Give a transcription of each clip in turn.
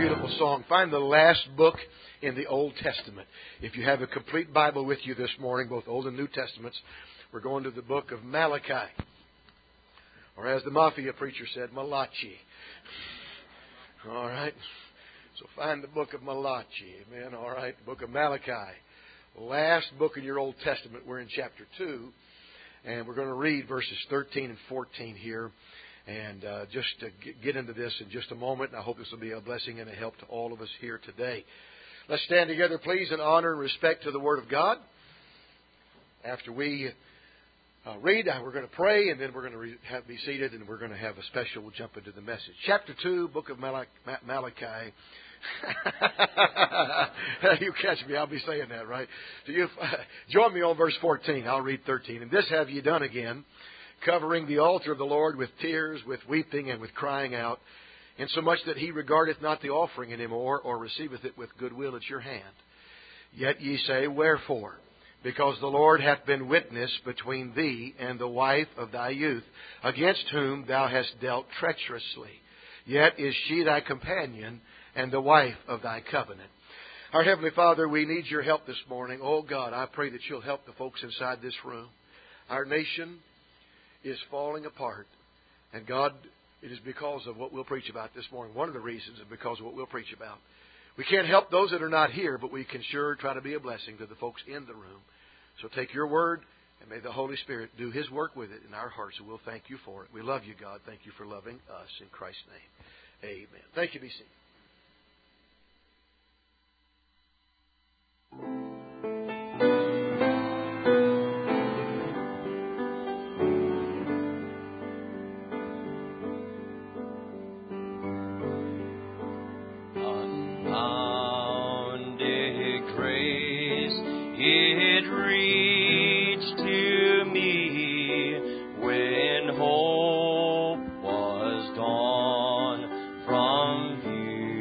beautiful song. Find the last book in the Old Testament. If you have a complete Bible with you this morning, both Old and New Testaments, we're going to the book of Malachi. Or as the Mafia preacher said, Malachi. All right. So find the book of Malachi. Amen. All right. The book of Malachi. Last book in your Old Testament. We're in chapter 2. And we're going to read verses 13 and 14 here. And just to get into this in just a moment. And I hope this will be a blessing and a help to all of us here today. Let's stand together, please, in honor and respect to the Word of God. After we read, we're going to pray, and then we're going to be seated, and we're going to have a special. We'll jump into the message. Chapter 2, book of Malachi. You catch me. I'll be saying that, right? So you join me on verse 14. I'll read 13. And this have ye done again, covering the altar of the Lord with tears, with weeping, and with crying out, insomuch that he regardeth not the offering any more, or receiveth it with goodwill at your hand. Yet ye say, wherefore? Because the Lord hath been witness between thee and the wife of thy youth, against whom thou hast dealt treacherously. Yet is she thy companion, and the wife of thy covenant. Our Heavenly Father, we need your help this morning. Oh God, I pray that you'll help the folks inside this room. Our nation is falling apart. And God, it is because of what we'll preach about this morning. One of the reasons is because of what we'll preach about. We can't help those that are not here, but we can sure try to be a blessing to the folks in the room. So take your word, and may the Holy Spirit do His work with it in our hearts, and we'll thank you for it. We love you, God. Thank you for loving us. In Christ's name, amen. Thank you, be seated. Hope was gone from view.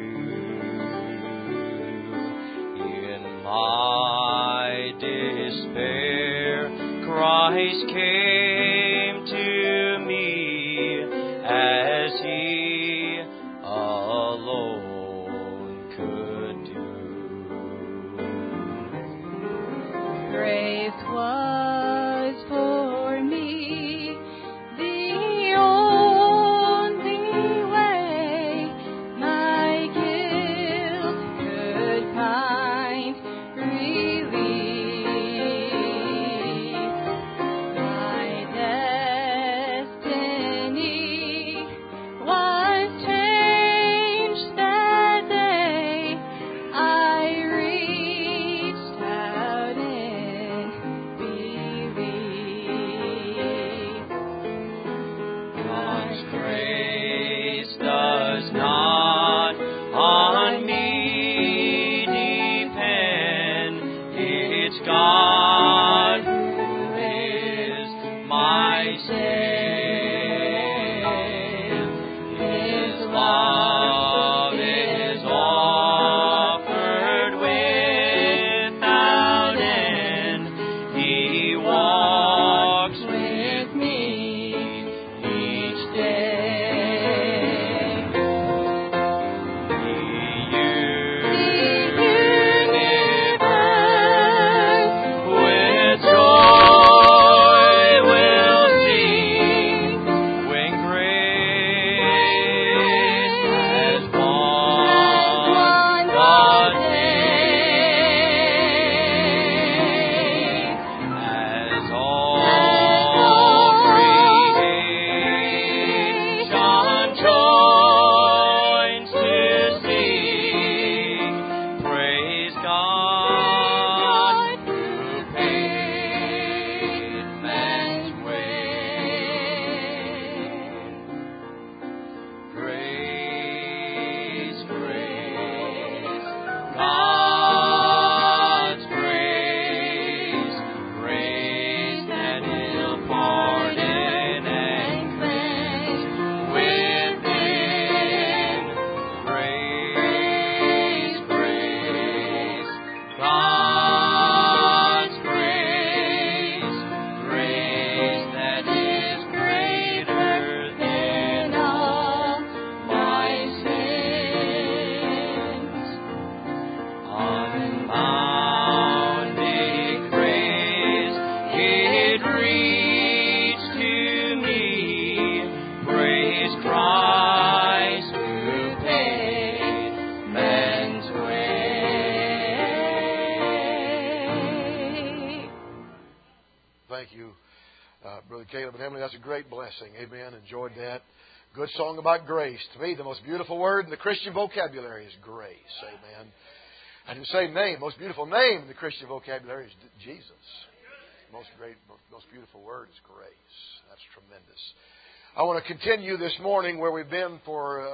Emily, that's a great blessing. Amen. Enjoyed that. Good song about grace. To me, the most beautiful word in the Christian vocabulary is grace. Amen. I didn't say name. Most beautiful name in the Christian vocabulary is Jesus. Most beautiful word is grace. That's tremendous. I want to continue this morning where we've been for,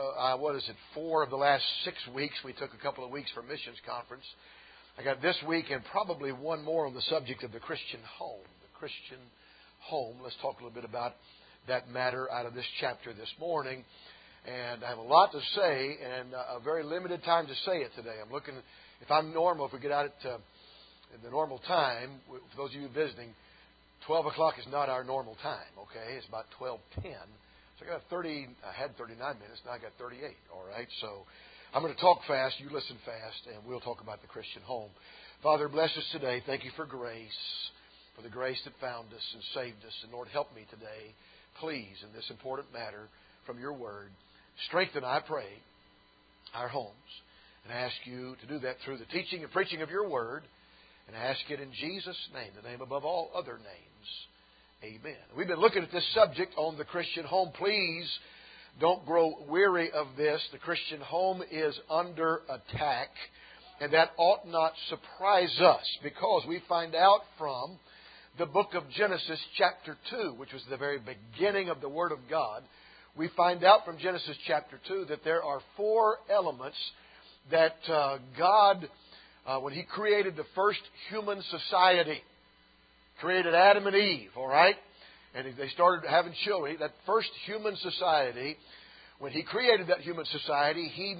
4 of the last 6 weeks. We took a couple of weeks for missions conference. I got this week and probably one more on the subject of the Christian home. The Christian home. Let's talk a little bit about that matter out of this chapter this morning. And I have a lot to say and a very limited time to say it today. I'm looking, if I'm normal, if we get out at the normal time, for those of you visiting, 12 o'clock is not our normal time, okay? It's about 12:10. So I had 39 minutes, now I got 38, all right? So I'm going to talk fast, you listen fast, and we'll talk about the Christian home. Father, bless us today. Thank you for grace, for the grace that found us and saved us. And Lord, help me today, please, in this important matter from your word. Strengthen, I pray, our homes. And I ask you to do that through the teaching and preaching of your word. And I ask it in Jesus' name, the name above all other names. Amen. We've been looking at this subject on the Christian home. Please don't grow weary of this. The Christian home is under attack. And that ought not surprise us because we find out from the book of Genesis chapter 2, which was the very beginning of the Word of God. We find out from Genesis chapter 2 that there are 4 elements that God, when He created the first human society, created Adam and Eve, all right? And they started having children. That first human society, when He created that human society, He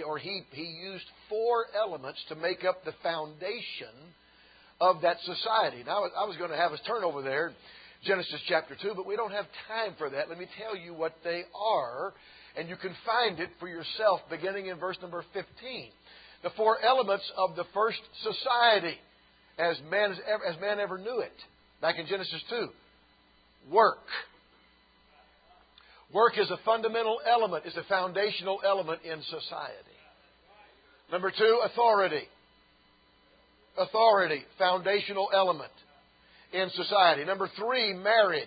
used 4 elements to make up the foundation of that society. Now, I was going to have us turn over there, Genesis chapter 2, but we don't have time for that. Let me tell you what they are, and you can find it for yourself beginning in verse number 15. The 4 elements of the first society as man ever knew it. Back in Genesis 2. Work. Work is a fundamental element, is a foundational element in society. Number 2, authority. Authority, foundational element in society. Number 3, marriage.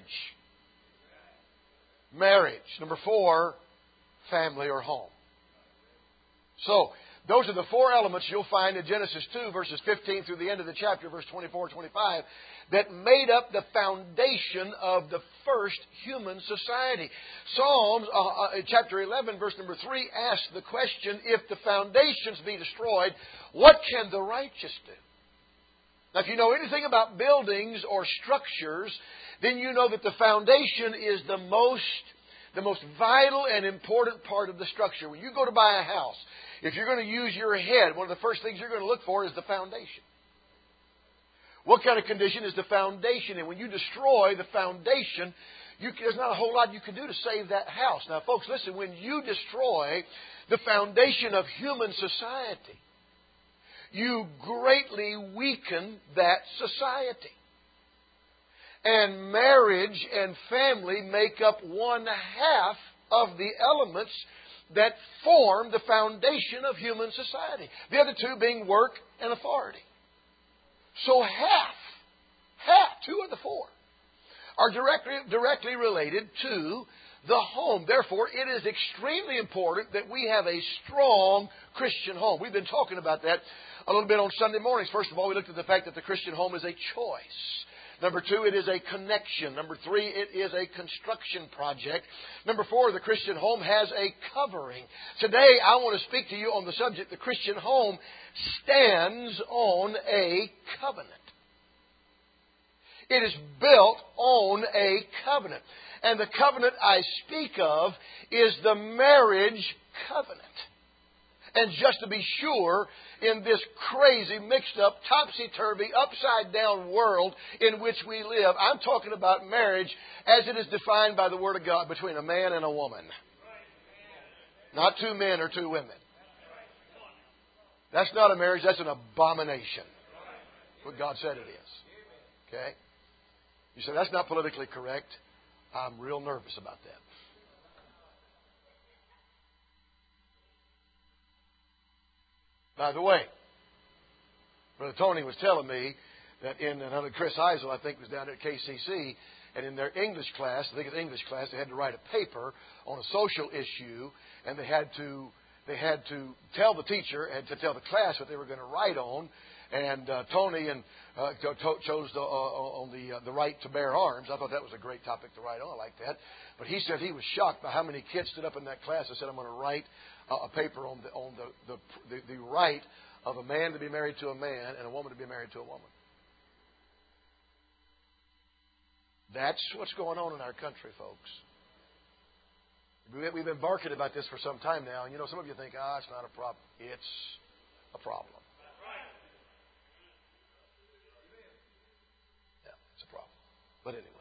Marriage. Number 4, family or home. So, those are the 4 elements you'll find in Genesis 2, verses 15 through the end of the chapter, verse 24 and 25, that made up the foundation of the first human society. Psalms, chapter 11, verse number 3, asks the question, if the foundations be destroyed, what can the righteous do? Now, if you know anything about buildings or structures, then you know that the foundation is the most vital and important part of the structure. When you go to buy a house, if you're going to use your head, one of the first things you're going to look for is the foundation. What kind of condition is the foundation in? When you destroy the foundation, there's not a whole lot you can do to save that house. Now, folks, listen, when you destroy the foundation of human society, you greatly weaken that society. And marriage and family make up 1/2 of the elements that form the foundation of human society. The other 2 being work and authority. So half, 2 of the 4, are directly related to the home. Therefore, it is extremely important that we have a strong Christian home. We've been talking about that a little bit on Sunday mornings. First of all, we looked at the fact that the Christian home is a choice. Number 2, it is a connection. Number 3, it is a construction project. Number 4, the Christian home has a covering. Today, I want to speak to you on the subject, the Christian home stands on a covenant. It is built on a covenant. And the covenant I speak of is the marriage covenant. And just to be sure, in this crazy, mixed up, topsy-turvy, upside-down world in which we live, I'm talking about marriage as it is defined by the Word of God between a man and a woman. Not 2 men or 2 women. That's not a marriage, that's an abomination. What God said it is. Okay? You say, that's not politically correct. I'm real nervous about that. By the way, Brother Tony was telling me that another Chris Eisel, I think, was down at KCC. And in their English class, I think it's English class, they had to write a paper on a social issue, and they had to tell the teacher and to tell the class what they were going to write on. And Tony chose on the right to bear arms. I thought that was a great topic to write on. I like that. But he said he was shocked by how many kids stood up in that class and said, "I'm going to write a paper on the right of a man to be married to a man and a woman to be married to a woman." That's what's going on in our country, folks. We've been barking about this for some time now, and you know, some of you think, it's not a problem. It's a problem. Yeah, it's a problem. But anyway.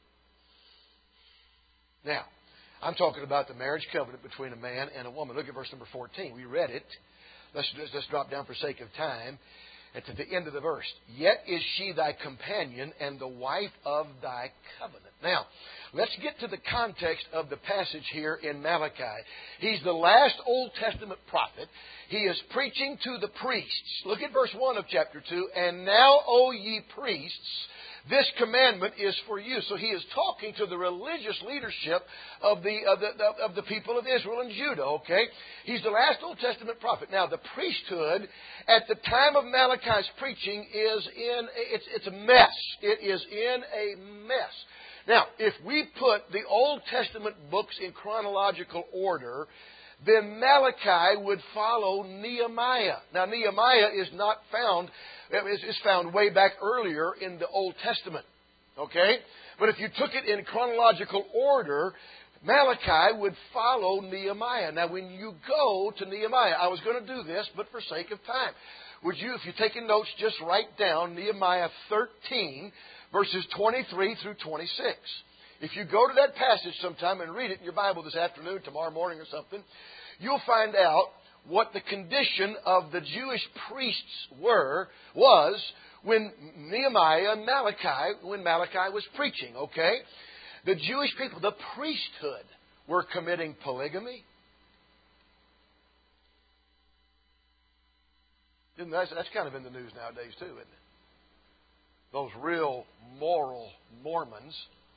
Now, I'm talking about the marriage covenant between a man and a woman. Look at verse number 14. We read it. Let's drop down for sake of time. It's at the end of the verse. Yet is she thy companion and the wife of thy covenant. Now, let's get to the context of the passage here in Malachi. He's the last Old Testament prophet. He is preaching to the priests. Look at verse 1 of chapter 2. And now, O ye priests, this commandment is for you. So he is talking to the religious leadership of the people of Israel and Judah. Okay, he's the last Old Testament prophet. Now, the priesthood at the time of Malachi's preaching is it's a mess. It is in a mess. Now, if we put the Old Testament books in chronological order, then Malachi would follow Nehemiah. Now, Nehemiah is not found. It's found way back earlier in the Old Testament. Okay? But if you took it in chronological order, Malachi would follow Nehemiah. Now, when you go to Nehemiah, I was going to do this, but for sake of time, would you, if you're taking notes, just write down Nehemiah 13, verses 23 through 26. If you go to that passage sometime and read it in your Bible this afternoon, tomorrow morning or something, you'll find out what the condition of the Jewish priests was when Nehemiah and Malachi was preaching, okay? The Jewish people, the priesthood, were committing polygamy. That's kind of in the news nowadays too, isn't it? Those real moral Mormons.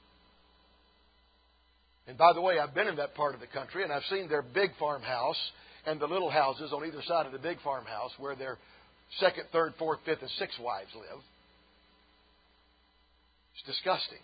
And by the way, I've been in that part of the country, and I've seen their big farmhouse and the little houses on either side of the big farmhouse where their second, third, fourth, fifth, and sixth wives live. It's disgusting.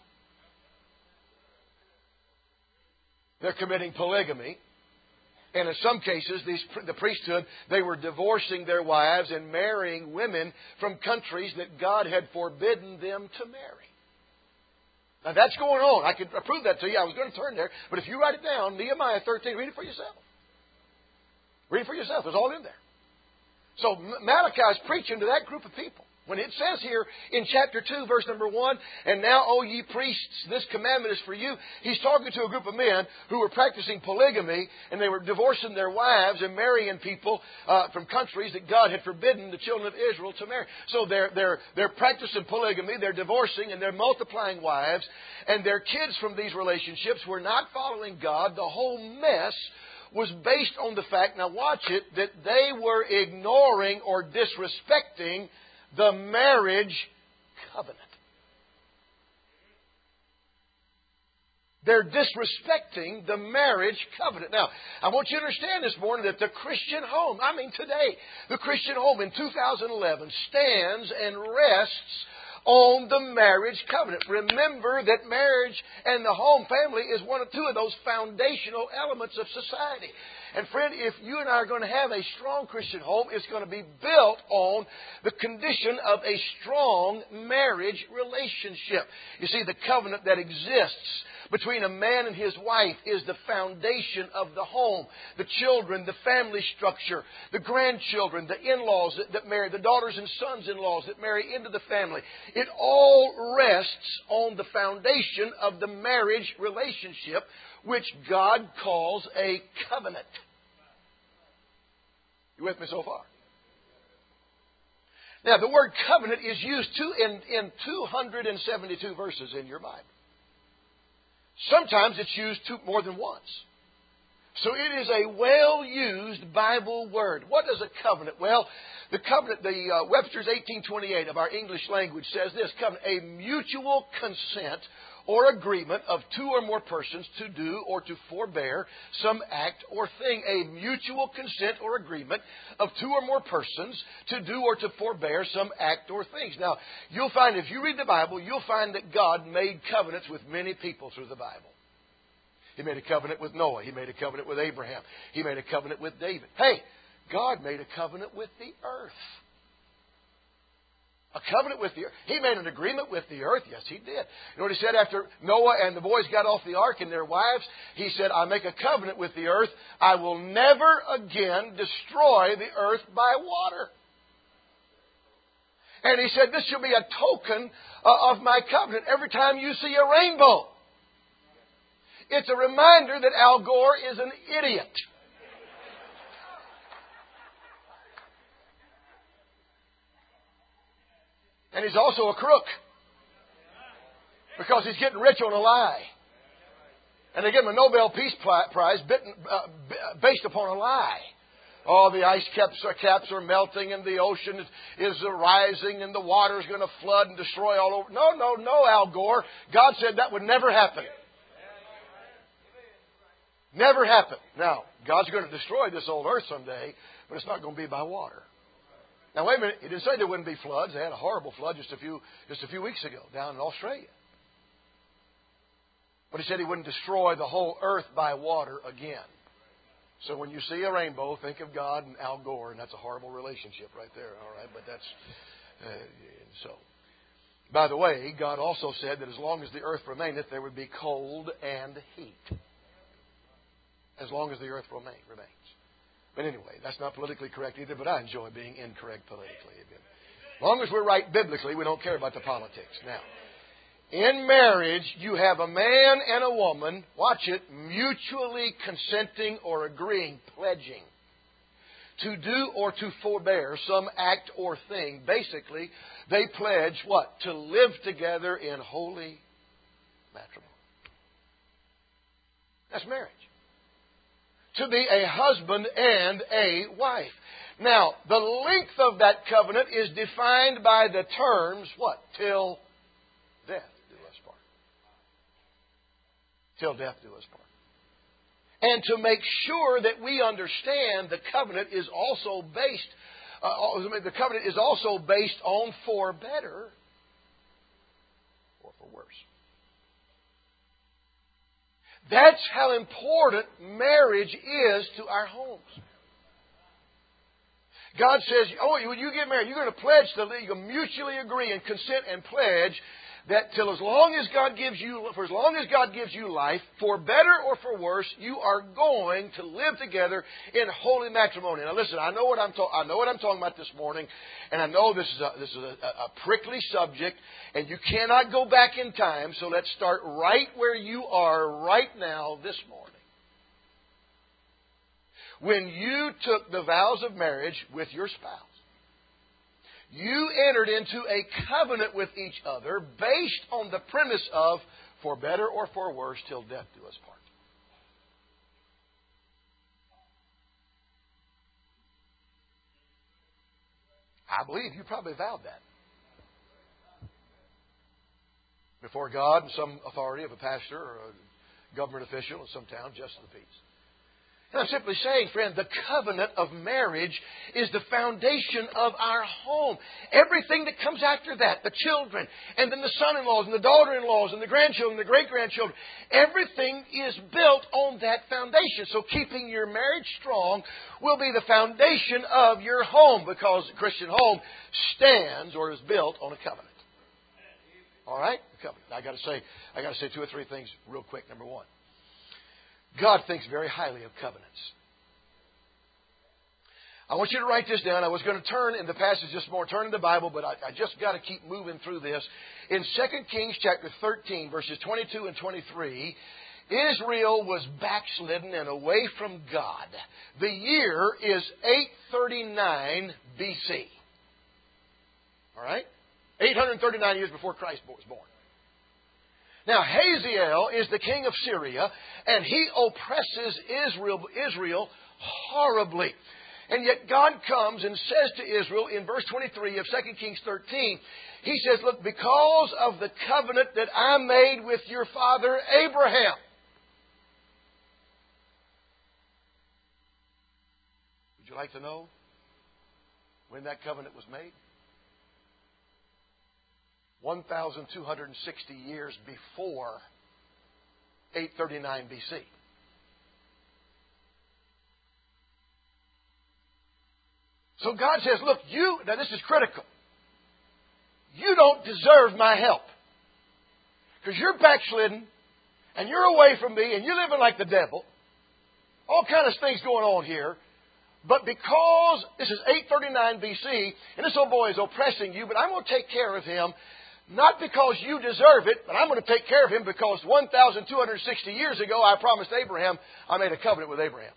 They're committing polygamy. And in some cases, the priesthood, they were divorcing their wives and marrying women from countries that God had forbidden them to marry. Now, that's going on. I could prove that to you. I was going to turn there. But if you write it down, Nehemiah 13, read it for yourself. Read it for yourself. It's all in there. So Malachi is preaching to that group of people. When it says here in chapter 2, verse number 1, and now, O ye priests, this commandment is for you. He's talking to a group of men who were practicing polygamy, and they were divorcing their wives and marrying people from countries that God had forbidden the children of Israel to marry. So they're practicing polygamy, they're divorcing, and they're multiplying wives, and their kids from these relationships were not following God. The whole mess was based on the fact, now watch it, that they were ignoring or disrespecting the marriage covenant. They're disrespecting the marriage covenant. Now, I want you to understand this morning that the Christian home, today, the Christian home in 2011 stands and rests on the marriage covenant. Remember that marriage and the home family is two of those foundational elements of society. And friend, if you and I are going to have a strong Christian home, it's going to be built on the condition of a strong marriage relationship. You see, the covenant that exists between a man and his wife is the foundation of the home. The children, the family structure, the grandchildren, the in-laws that marry, the daughters and sons-in-laws that marry into the family. It all rests on the foundation of the marriage relationship, which God calls a covenant. You with me so far? Now, the word covenant is used in 272 verses in your Bible. Sometimes it's used more than once. So it is a well-used Bible word. What is a covenant? Well, the covenant, Webster's 1828 of our English language says this: covenant, a mutual consent or agreement of two or more persons to do or to forbear some act or thing. A mutual consent or agreement of two or more persons to do or to forbear some act or things. Now, you'll find, if you read the Bible, you'll find that God made covenants with many people through the Bible. He made a covenant with Noah. He made a covenant with Abraham. He made a covenant with David. Hey, God made a covenant with the earth. A covenant with the earth. He made an agreement with the earth. Yes, He did. You know what He said after Noah and the boys got off the ark and their wives? He said, I make a covenant with the earth. I will never again destroy the earth by water. And He said, this shall be a token of my covenant every time you see a rainbow. It's a reminder that Al Gore is an idiot. And he's also a crook. Because he's getting rich on a lie. And they give him a Nobel Peace Prize based upon a lie. Oh, the ice caps are melting and the ocean is rising and the water is going to flood and destroy all over. No, Al Gore. God said that would never happen. Never happen. Now, God's going to destroy this old earth someday, but it's not going to be by water. Now, wait a minute. He didn't say there wouldn't be floods. They had a horrible flood just a few weeks ago down in Australia. But He said He wouldn't destroy the whole earth by water again. So when you see a rainbow, think of God and Al Gore, and that's a horrible relationship right there. All right, but that's so. By the way, God also said that as long as the earth remaineth, there would be cold and heat. As long as the earth remains. But anyway, that's not politically correct either, but I enjoy being incorrect politically. As long as we're right biblically, we don't care about the politics. Now, in marriage, you have a man and a woman, watch it, mutually consenting or agreeing, pledging, to do or to forbear some act or thing. Basically, they pledge what? To live together in holy matrimony. That's marriage. To be a husband and a wife. Now, the length of that covenant is defined by the terms, what? Till death do us part. Till death do us part. And to make sure that we understand the covenant is also based on for better or for worse. That's how important marriage is to our homes. God says, when you get married, you're going to pledge you mutually agree and consent and pledge that for as long as God gives you life, for better or for worse, you are going to live together in holy matrimony. Now listen, I know what I'm talking about this morning, and I know this is a prickly subject, and you cannot go back in time, so let's start right where you are right now this morning. When you took the vows of marriage with your spouse, you entered into a covenant with each other based on the premise of for better or for worse till death do us part. I believe you probably vowed that before God and some authority of a pastor or a government official in some town, justice of the peace. And I'm simply saying, friend, the covenant of marriage is the foundation of our home. Everything that comes after that, the children, and then the son-in-laws, and the daughter-in-laws, and the grandchildren, the great-grandchildren, everything is built on that foundation. So keeping your marriage strong will be the foundation of your home, because the Christian home stands or is built on a covenant. All right? A covenant. I got to say two or three things real quick. Number one, God thinks very highly of covenants. I want you to write this down. I was going to turn in the passage this morning, turn in the Bible, but I just got to keep moving through this. In 2 Kings chapter 13, verses 22 and 23, Israel was backslidden and away from God. The year is 839 BC. All right? 839 years before Christ was born. Now, Hazael is the king of Syria, and he oppresses Israel horribly. And yet God comes and says to Israel in verse 23 of 2 Kings 13, He says, look, because of the covenant that I made with your father Abraham. Would you like to know when that covenant was made? 1,260 years before 839 BC. So God says, look, now this is critical. You don't deserve my help. Because you're backslidden, and you're away from me, and you're living like the devil. All kind of things going on here. But because this is 839 BC, and this old boy is oppressing you, but I'm going to take care of him, not because you deserve it, but I'm going to take care of him because 1,260 years ago I promised Abraham, I made a covenant with Abraham.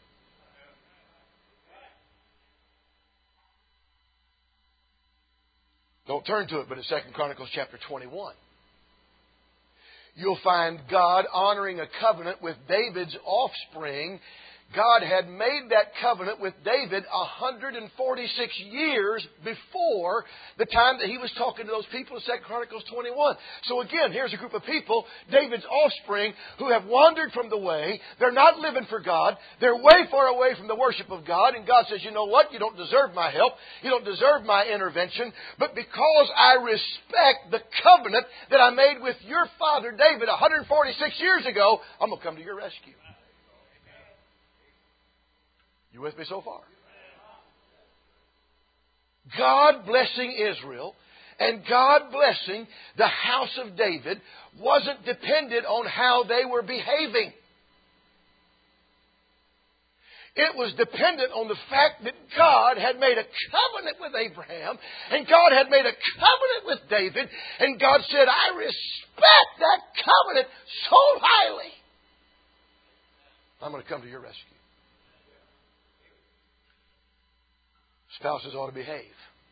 Don't turn to it, but in 2 Chronicles chapter 21. You'll find God honoring a covenant with David's offspring. God had made that covenant with David 146 years before the time that he was talking to those people in 2 Chronicles 21. So again, here's a group of people, David's offspring, who have wandered from the way. They're not living for God. They're way far away from the worship of God. And God says, you know what? You don't deserve my help. You don't deserve my intervention. But because I respect the covenant that I made with your father David 146 years ago, I'm going to come to your rescue. You with me so far? God blessing Israel and God blessing the house of David wasn't dependent on how they were behaving. It was dependent on the fact that God had made a covenant with Abraham and God had made a covenant with David, and God said, I respect that covenant so highly. I'm going to come to your rescue. Spouses ought to behave.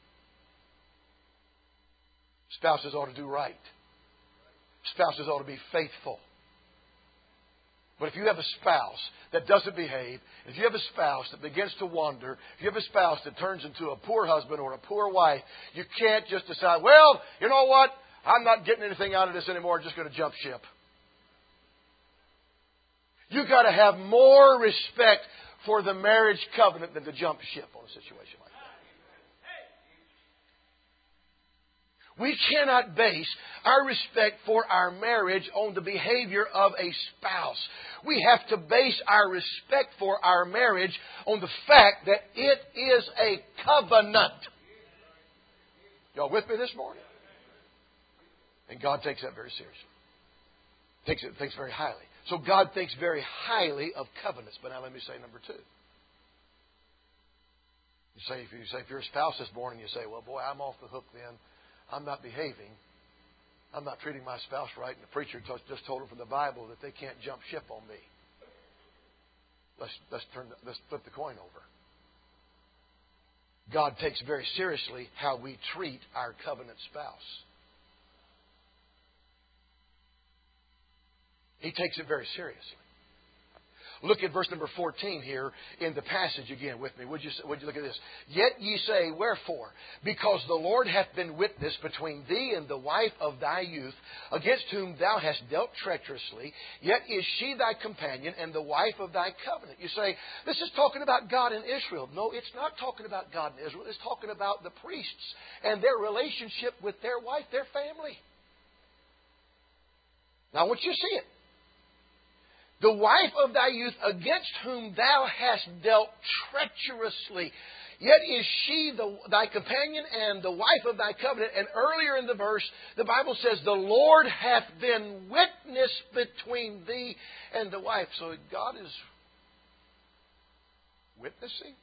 Spouses ought to do right. Spouses ought to be faithful. But if you have a spouse that doesn't behave, if you have a spouse that begins to wander, if you have a spouse that turns into a poor husband or a poor wife, you can't just decide, well, you know what? I'm not getting anything out of this anymore. I'm just going to jump ship. You've got to have more respect for the marriage covenant than to jump ship on a situation like that. We cannot base our respect for our marriage on the behavior of a spouse. We have to base our respect for our marriage on the fact that it is a covenant. Y'all with me this morning? And God takes that very seriously. Thinks very highly. So God thinks very highly of covenants. But now let me say number two. If you're a spouse this morning, you say, well, boy, I'm off the hook then. I'm not behaving. I'm not treating my spouse right. And the preacher just told them from the Bible that they can't jump ship on me. Let's flip the coin over. God takes very seriously how we treat our covenant spouse. He takes it very seriously. Look at verse number 14 here in the passage again with me. Would you look at this? Yet ye say, wherefore? Because the Lord hath been witness between thee and the wife of thy youth, against whom thou hast dealt treacherously, yet is she thy companion and the wife of thy covenant. You say, this is talking about God and Israel. No, it's not talking about God and Israel. It's talking about the priests and their relationship with their wife, their family. Now I want you to see it. The wife of thy youth, against whom thou hast dealt treacherously. Yet is she thy companion and the wife of thy covenant. And earlier in the verse, the Bible says, the Lord hath been witness between thee and the wife. So God is witnessing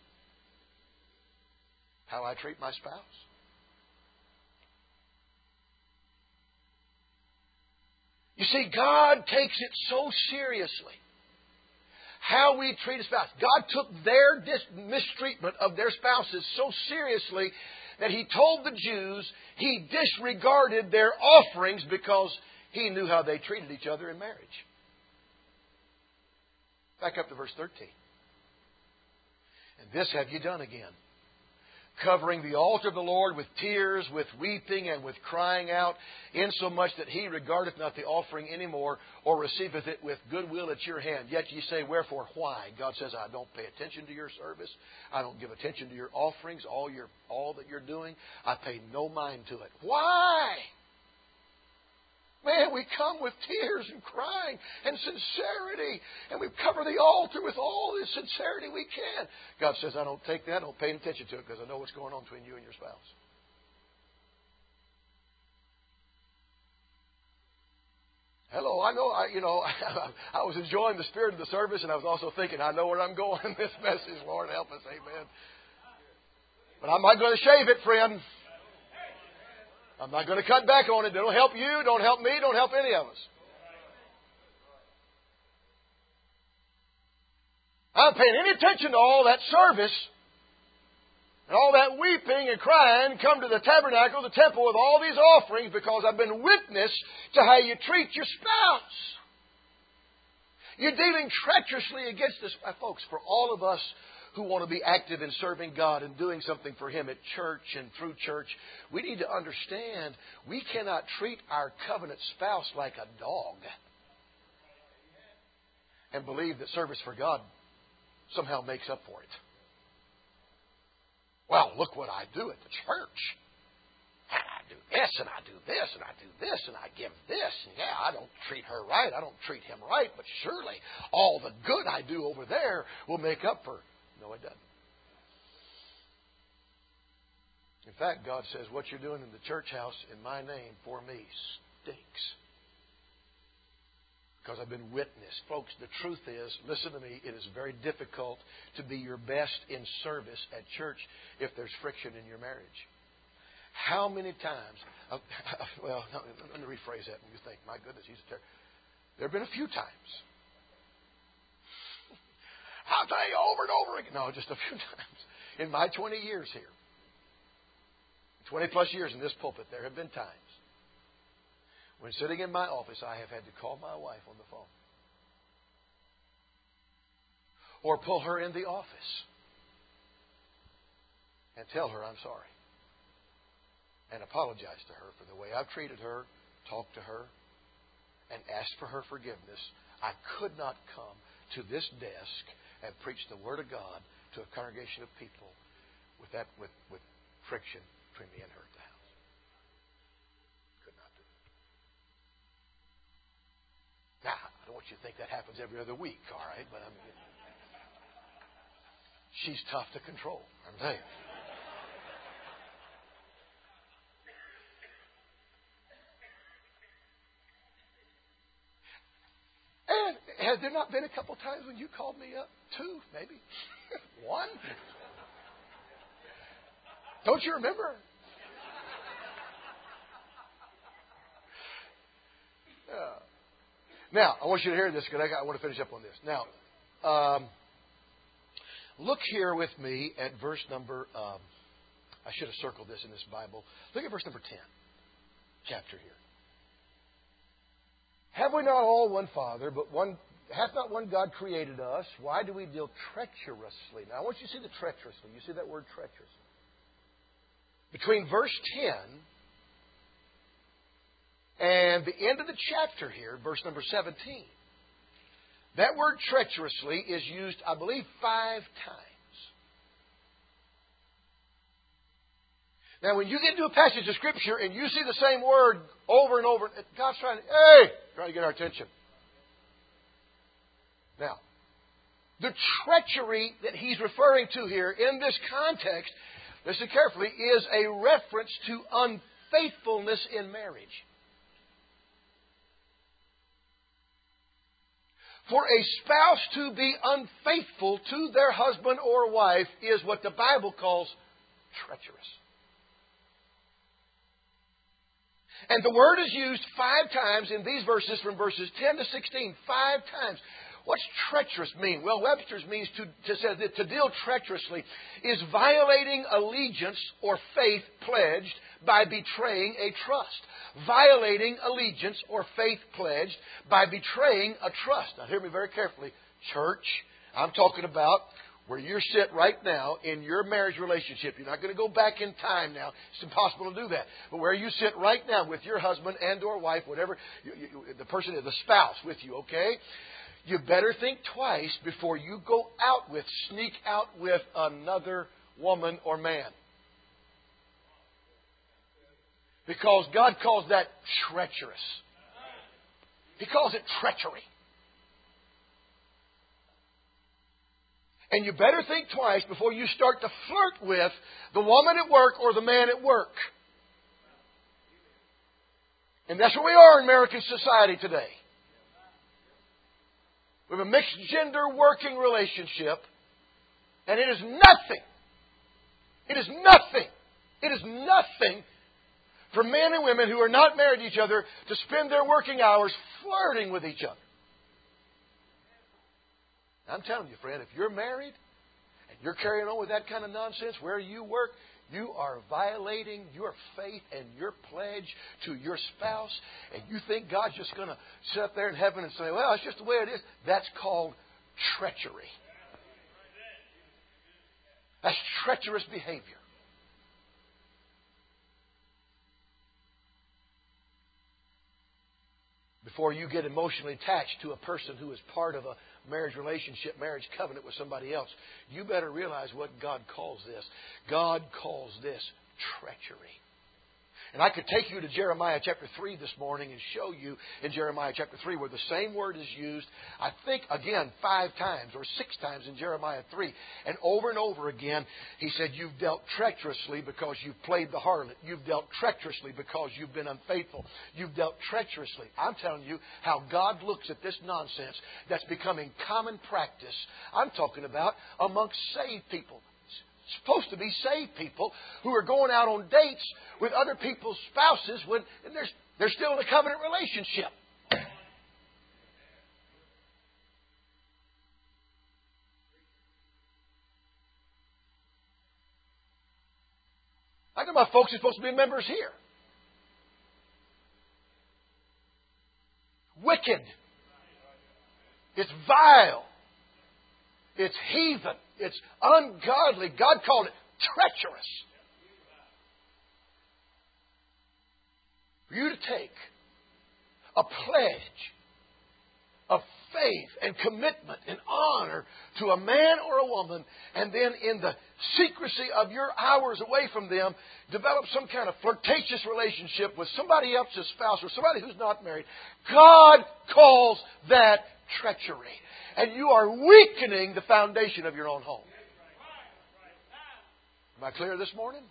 how I treat my spouse. You see, God takes it so seriously how we treat a spouse. God took their mistreatment of their spouses so seriously that He told the Jews He disregarded their offerings because He knew how they treated each other in marriage. Back up to verse 13. And this have you done again, covering the altar of the Lord with tears, with weeping, and with crying out, insomuch that He regardeth not the offering any more, or receiveth it with goodwill at your hand. Yet ye say, wherefore? Why? God says, I don't pay attention to your service. I don't give attention to your offerings, all that you're doing. I pay no mind to it. Why? Man, we come with tears and crying and sincerity, and we cover the altar with all the sincerity we can. God says, I don't take that, I don't pay any attention to it, because I know what's going on between you and your spouse. Hello, I know, I was enjoying the spirit of the service, and I was also thinking, I know where I'm going in this message. Lord, help us, amen. But I'm not going to shave it, friend. I'm not going to cut back on it. Don't help you, don't help me, don't help any of us. I'm paying any attention to all that service and all that weeping and crying. Come to the tabernacle, the temple, with all these offerings, because I've been witness to how you treat your spouse. You're dealing treacherously against us. Folks, for all of us who want to be active in serving God and doing something for Him at church and through church, we need to understand we cannot treat our covenant spouse like a dog and believe that service for God somehow makes up for it. Well, look what I do at the church. And I do this, and I do this, and I do this, and I give this. And yeah, I don't treat her right. I don't treat him right. But surely all the good I do over there will make up for... No, it doesn't. In fact, God says, what you're doing in the church house in my name for me stinks. Because I've been witnessed. Folks, the truth is, listen to me, it is very difficult to be your best in service at church if there's friction in your marriage. How many times, well, let me rephrase that and you think, my goodness, there have been a few times. I'll tell you over and over again. No, just a few times. In my 20 years here, 20 plus years in this pulpit, there have been times when sitting in my office, I have had to call my wife on the phone. Or pull her in the office and tell her I'm sorry. And apologize to her for the way I've treated her, talked to her, and asked for her forgiveness. I could not come to this desk and preach the Word of God to a congregation of people with friction between me and her at the house. Could not do it. Now, I don't want you to think that happens every other week, all right? But I mean, she's tough to control, I'm telling you. And has there not been a couple times when you called me up? 2, maybe. 1? Don't you remember? Now, I want you to hear this because I want to finish up on this. Now, look here with me at verse number, I should have circled this in this Bible. Look at verse number 10, chapter here. Have we not all one Father, but hath not one God created us? Why do we deal treacherously? Now, I want you to see the treacherously. You see that word treacherously. Between verse 10 and the end of the chapter here, verse number 17, that word treacherously is used, I believe, 5 times. Now, when you get into a passage of Scripture and you see the same word over and over, God's trying to get our attention. Now, the treachery that He's referring to here in this context, listen carefully, is a reference to unfaithfulness in marriage. For a spouse to be unfaithful to their husband or wife is what the Bible calls treacherous. And the word is used 5 times in these verses from verses 10 to 16. 5 times. What's treacherous mean? Well, Webster's means to deal treacherously is violating allegiance or faith pledged by betraying a trust. Violating allegiance or faith pledged by betraying a trust. Now hear me very carefully. Church, I'm talking about where you sit right now in your marriage relationship. You're not going to go back in time now. It's impossible to do that. But where you sit right now with your husband and or wife, whatever, the person, the spouse with you, okay? You better think twice before you sneak out with another woman or man. Because God calls that treacherous. He calls it treachery. And you better think twice before you start to flirt with the woman at work or the man at work. And that's where we are in American society today. We have a mixed gender working relationship, and it is nothing. It is nothing. It is nothing for men and women who are not married to each other to spend their working hours flirting with each other. I'm telling you, friend, if you're married and you're carrying on with that kind of nonsense where you work, you are violating your faith and your pledge to your spouse, and you think God's just going to sit up there in heaven and say, well, it's just the way it is. That's called treachery. That's treacherous behavior. Before you get emotionally attached to a person who is part of a marriage relationship, marriage covenant with somebody else, you better realize what God calls this. God calls this treachery. And I could take you to Jeremiah chapter 3 this morning and show you in Jeremiah chapter 3 where the same word is used, I think, again, 5 times or 6 times in Jeremiah 3. And over again, he said, you've dealt treacherously because you've played the harlot. You've dealt treacherously because you've been unfaithful. You've dealt treacherously. I'm telling you how God looks at this nonsense that's becoming common practice. I'm talking about amongst saved people. Supposed to be saved people who are going out on dates with other people's spouses when they're still in a covenant relationship. I know my folks are supposed to be members here. Wicked. It's vile. It's heathen. It's ungodly. God called it treacherous. For you to take a pledge of faith and commitment and honor to a man or a woman, and then in the secrecy of your hours away from them, develop some kind of flirtatious relationship with somebody else's spouse or somebody who's not married. God calls that treachery. And you are weakening the foundation of your own home. Am I clear this morning?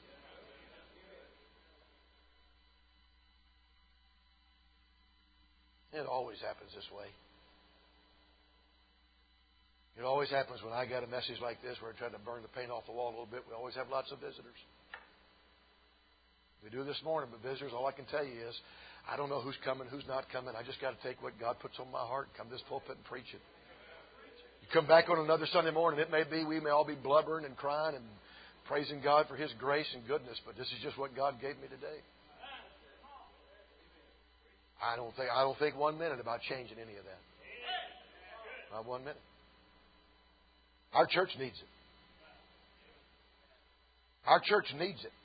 It always happens this way. It always happens when I got a message like this where I try to burn the paint off the wall a little bit. We always have lots of visitors. We do this morning, but visitors, all I can tell you is, I don't know who's coming, who's not coming. I just got to take what God puts on my heart and come to this pulpit and preach it. Come back on another Sunday morning. It may be we may all be blubbering and crying and praising God for His grace and goodness, but this is just what God gave me today. I don't think 1 minute about changing any of that. Not 1 minute. Our church needs it. Our church needs it.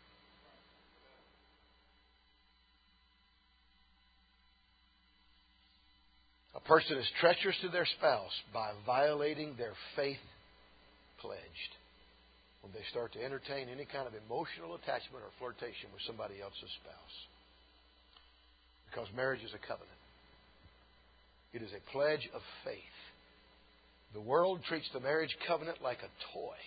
A person is treacherous to their spouse by violating their faith pledged when they start to entertain any kind of emotional attachment or flirtation with somebody else's spouse. Because marriage is a covenant. It is a pledge of faith. The world treats the marriage covenant like a toy.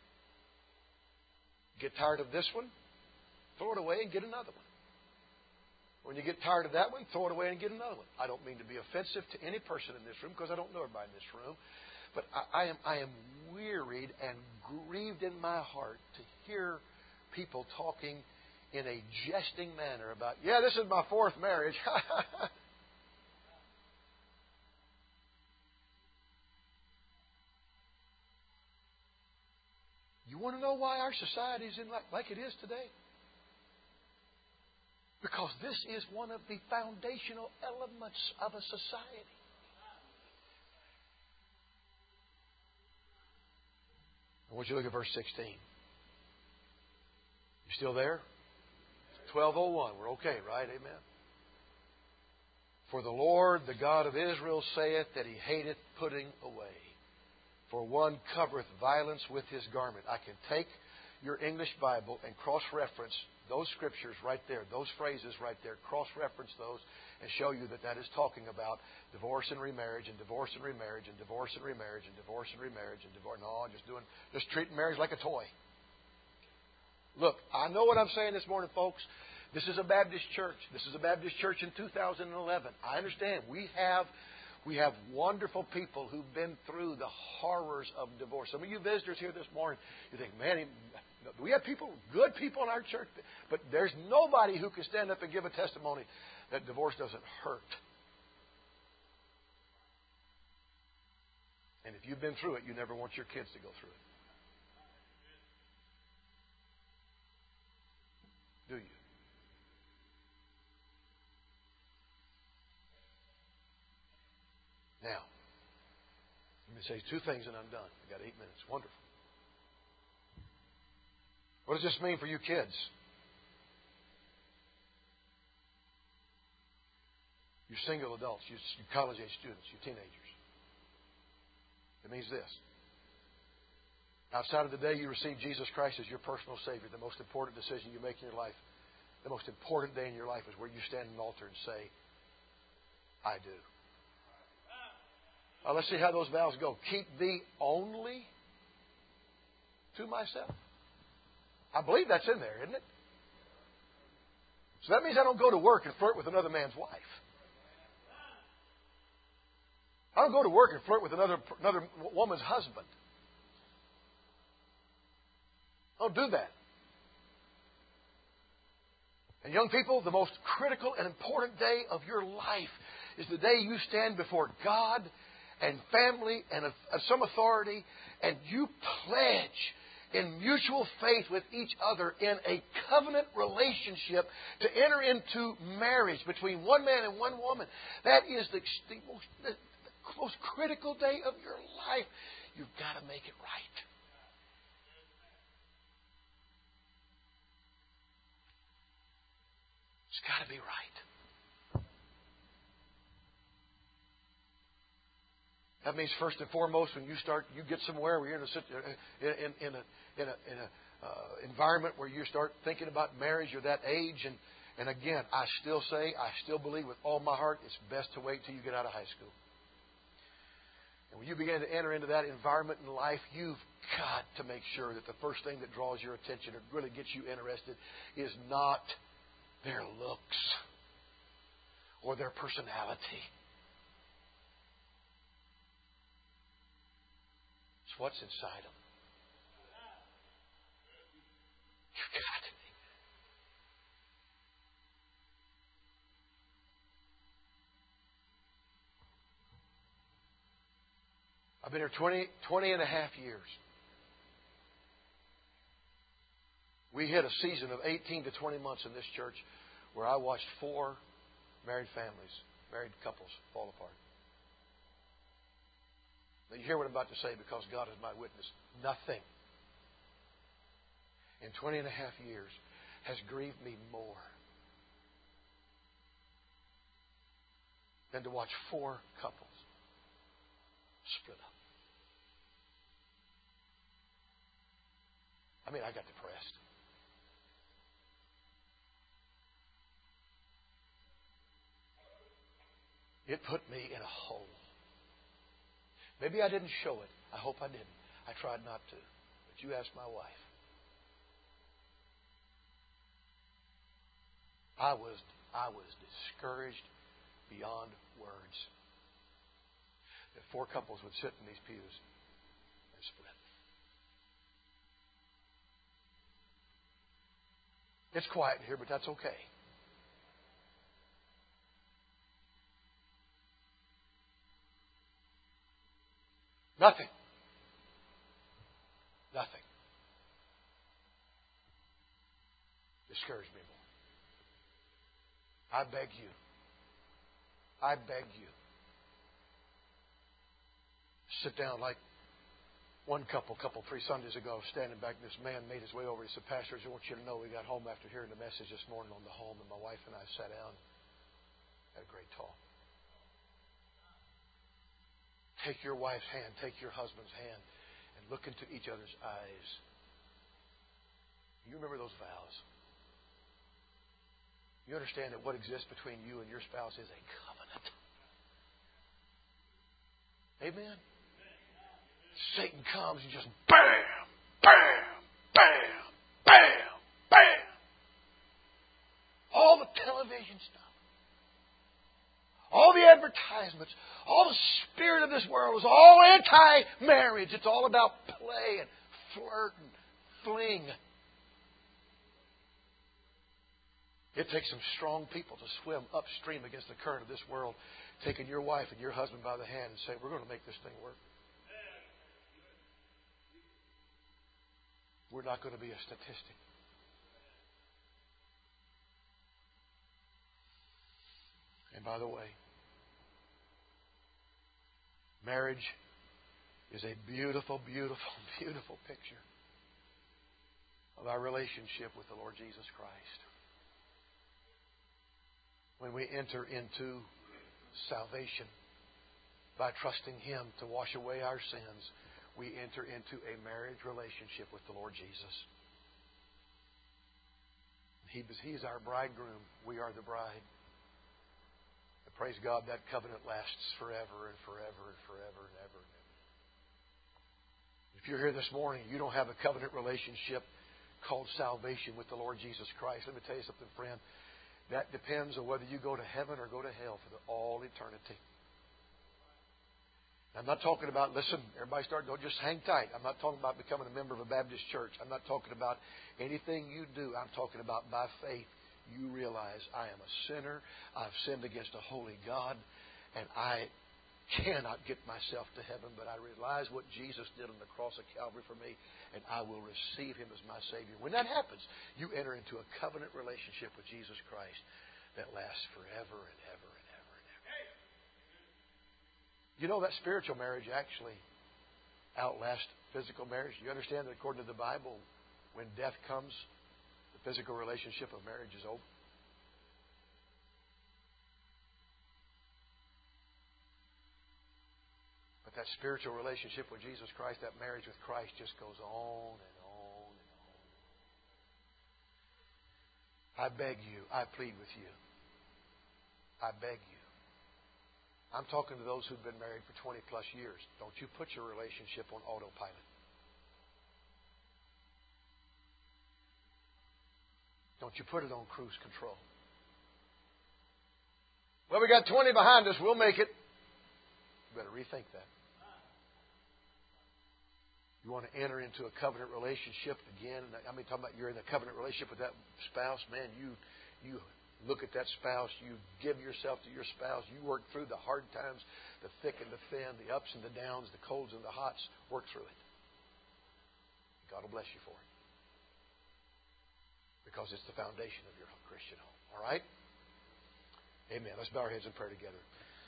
Get tired of this one? Throw it away and get another one. When you get tired of that one, throw it away and get another one. I don't mean to be offensive to any person in this room because I don't know everybody in this room. But I am wearied and grieved in my heart to hear people talking in a jesting manner about, yeah, this is my 4th marriage. You want to know why our society is in like it is today? Because this is one of the foundational elements of a society. want you to look at verse 16. You still there? 12:01. We're okay, right? Amen. For the Lord, the God of Israel, saith that He hateth putting away. For one covereth violence with his garment. I can take your English Bible and cross-reference those scriptures right there, those phrases right there, cross-reference those and show you that that is talking about divorce and remarriage and divorce and remarriage and divorce and remarriage and divorce and remarriage and divorce. No, just treating marriage like a toy. Look, I know what I'm saying this morning, folks. This is a Baptist church. This is a Baptist church in 2011. I understand. We have wonderful people who've been through the horrors of divorce. Some of you visitors here this morning, you think, man, we have people, good people in our church, but there's nobody who can stand up and give a testimony that divorce doesn't hurt. And if you've been through it, you never want your kids to go through it. Do you? Now, let me say two things and I'm done. I've got 8 minutes. Wonderful. What does this mean for you kids? You single adults, you college-age students, you teenagers. It means this. Outside of the day you receive Jesus Christ as your personal Savior, the most important decision you make in your life, the most important day in your life is where you stand at an altar and say, I do. Let's see how those vows go. Keep thee only to myself. I believe that's in there, isn't it? So that means I don't go to work and flirt with another man's wife. I don't go to work and flirt with another woman's husband. I don't do that. And young people, the most critical and important day of your life is the day you stand before God and family and some authority, and you pledge in mutual faith with each other in a covenant relationship to enter into marriage between one man and one woman. That is the most critical day of your life. You've got to make it right. It's got to be right. That means first and foremost, when you get somewhere where you're in an environment where you start thinking about marriage, you're that age, and again, I still believe with all my heart, it's best to wait till you get out of high school. And when you begin to enter into that environment in life, you've got to make sure that the first thing that draws your attention or really gets you interested is not their looks or their personality. It's what's inside them. You've got to be. I've been here 20 and a half years. We hit a season of 18 to 20 months in this church where I watched 4 married families, married couples fall apart. Now you hear what I'm about to say because God is my witness. Nothing in 20 and a half years has grieved me more than to watch 4 couples split up. I mean, I got depressed. It put me in a hole. Maybe I didn't show it. I hope I didn't. I tried not to. But you ask my wife. I was discouraged beyond words that 4 couples would sit in these pews and split. It's quiet in here, but that's okay. Nothing. Discouraged me more. I beg you. Sit down like One couple 3 Sundays ago, standing back, this man made his way over. He said, Pastor, I want you to know we got home after hearing the message this morning on the home, and my wife and I sat down and had a great talk. Take your wife's hand, take your husband's hand, and look into each other's eyes. You remember those vows. You understand that what exists between you and your spouse is a covenant. Amen? Satan comes and just bam, bam, bam, bam, bam. All the television stuff. All the advertisements. All the spirit of this world is all anti-marriage. It's all about play and flirt and fling. It takes some strong people to swim upstream against the current of this world, taking your wife and your husband by the hand and say, we're going to make this thing work. We're not going to be a statistic. And by the way, marriage is a beautiful, beautiful, beautiful picture of our relationship with the Lord Jesus Christ. When we enter into salvation by trusting Him to wash away our sins, we enter into a marriage relationship with the Lord Jesus. He is our bridegroom. We are the bride. And praise God, that covenant lasts forever and forever and forever and ever. If you're here this morning, you don't have a covenant relationship called salvation with the Lord Jesus Christ. Let me tell you something, friend. That depends on whether you go to heaven or go to hell for all eternity. I'm not talking about, listen, everybody don't just hang tight. I'm not talking about becoming a member of a Baptist church. I'm not talking about anything you do. I'm talking about by faith you realize I am a sinner. I've sinned against a holy God, and I cannot get myself to heaven, but I realize what Jesus did on the cross of Calvary for me, and I will receive Him as my Savior. When that happens, you enter into a covenant relationship with Jesus Christ that lasts forever and ever and ever and ever. You know that spiritual marriage actually outlasts physical marriage. You understand that according to the Bible, when death comes, the physical relationship of marriage is over. But that spiritual relationship with Jesus Christ, that marriage with Christ, just goes on and on and on. I beg you, I plead with you. I beg you. I'm talking to those who've been married for 20 plus years. Don't you put your relationship on autopilot. Don't you put it on cruise control. Well, we got 20 behind us. We'll make it. You better rethink that. You want to enter into a covenant relationship again. I mean, talking about you're in a covenant relationship with that spouse. Man, you look at that spouse. You give yourself to your spouse. You work through the hard times, the thick and the thin, the ups and the downs, the colds and the hots. Work through it. God will bless you for it. Because it's the foundation of your Christian home. All right? Amen. Let's bow our heads in prayer together.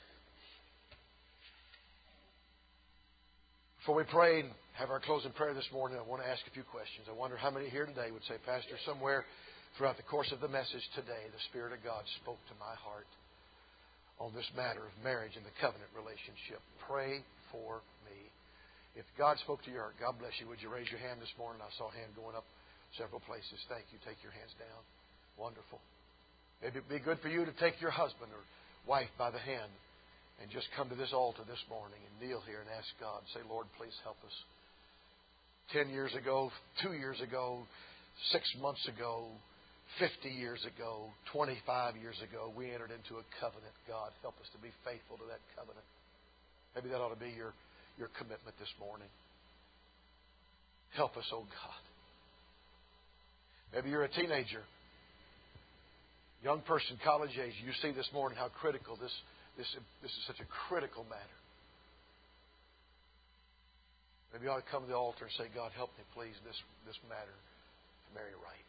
Before we pray and have our closing prayer this morning, I want to ask a few questions. I wonder how many here today would say, Pastor, somewhere throughout the course of the message today, the Spirit of God spoke to my heart on this matter of marriage and the covenant relationship. Pray for me. If God spoke to your heart, God bless you. Would you raise your hand this morning? I saw a hand going up several places. Thank you. Take your hands down. Wonderful. Maybe it would be good for you to take your husband or wife by the hand and just come to this altar this morning and kneel here and ask God. Say, Lord, please help us. 10 years ago, 2 years ago, 6 months ago, 50 years ago, 25 years ago, we entered into a covenant. God, help us to be faithful to that covenant. Maybe that ought to be your commitment this morning. Help us, oh God. Maybe you're a teenager, young person, college age. You see this morning how critical this is such a critical matter. Maybe you ought to come to the altar and say, God, help me, please, this matter to marry right.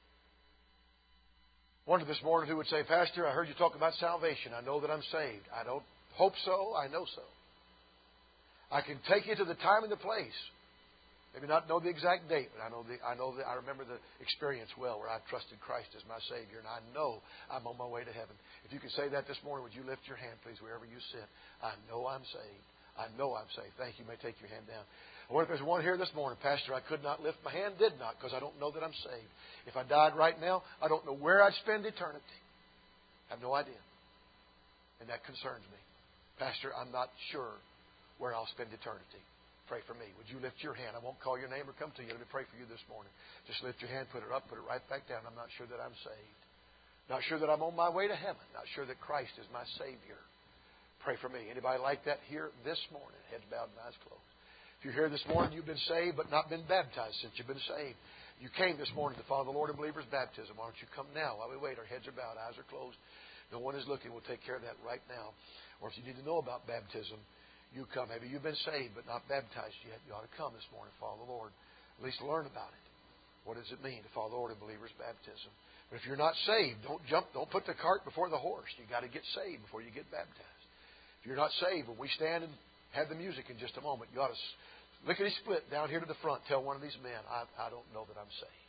Wonder this morning who would say, Pastor, I heard you talk about salvation. I know that I'm saved. I don't hope so. I know so. I can take you to the time and the place Maybe not know the exact date, but I remember the experience well where I trusted Christ as my Savior, and I know I'm on my way to heaven. If you can say that this morning, would you lift your hand, please, wherever you sit? I know I'm saved. I know I'm saved. Thank you. You may take your hand down. I wonder if there's one here this morning, Pastor, I could not lift my hand, did not, because I don't know that I'm saved. If I died right now, I don't know where I'd spend eternity. I have no idea. And that concerns me. Pastor, I'm not sure where I'll spend eternity. Pray for me. Would you lift your hand? I won't call your name or come to you. Let me pray for you this morning. Just lift your hand, put it up, put it right back down. I'm not sure that I'm saved. Not sure that I'm on my way to heaven. Not sure that Christ is my Savior. Pray for me. Anybody like that here this morning? Heads bowed and eyes closed. If you're here this morning, you've been saved but not been baptized since you've been saved. You came this morning to follow the Lord in believer's baptism. Why don't you come now while we wait? Our heads are bowed, eyes are closed. No one is looking. We'll take care of that right now. Or if you need to know about baptism, you come. Maybe you've been saved but not baptized yet. You ought to come this morning and follow the Lord. At least learn about it. What does it mean to follow the Lord in believer's baptism? But if you're not saved, don't jump. Don't put the cart before the horse. You've got to get saved before you get baptized. If you're not saved, when we stand and have the music in just a moment, you ought to lickety-split down here to the front. Tell one of these men, I don't know that I'm saved.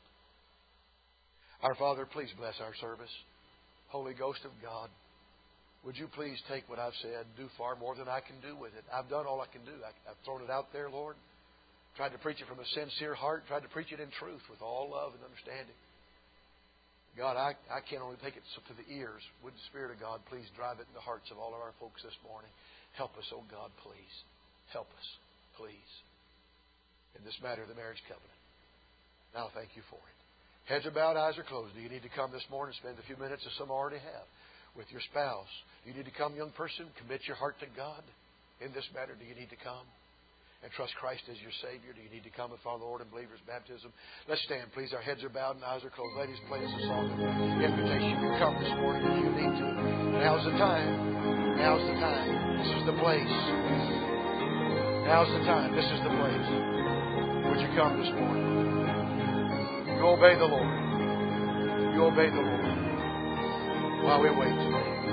Our Father, please bless our service. Holy Ghost of God, would you please take what I've said, do far more than I can do with it. I've done all I can do. I've thrown it out there, Lord. Tried to preach it from a sincere heart. Tried to preach it in truth with all love and understanding. God, I can't only take it to the ears. Would the Spirit of God please drive it in the hearts of all of our folks this morning. Help us, oh God, please. Help us, please. In this matter of the marriage covenant. Now thank you for it. Heads are bowed, eyes are closed. Do you need to come this morning and spend a few minutes, as some already have, with your spouse? Do you need to come, young person? Commit your heart to God. In this matter, do you need to come and trust Christ as your Savior? Do you need to come and follow the Lord in believer's baptism? Let's stand, please. Our heads are bowed and eyes are closed. Ladies, play us a song of invitation. You come this morning if you need to. Now's the time. Now's the time. This is the place. Now's the time. This is the place. Would you come this morning? You obey the Lord. You obey the Lord while we wait.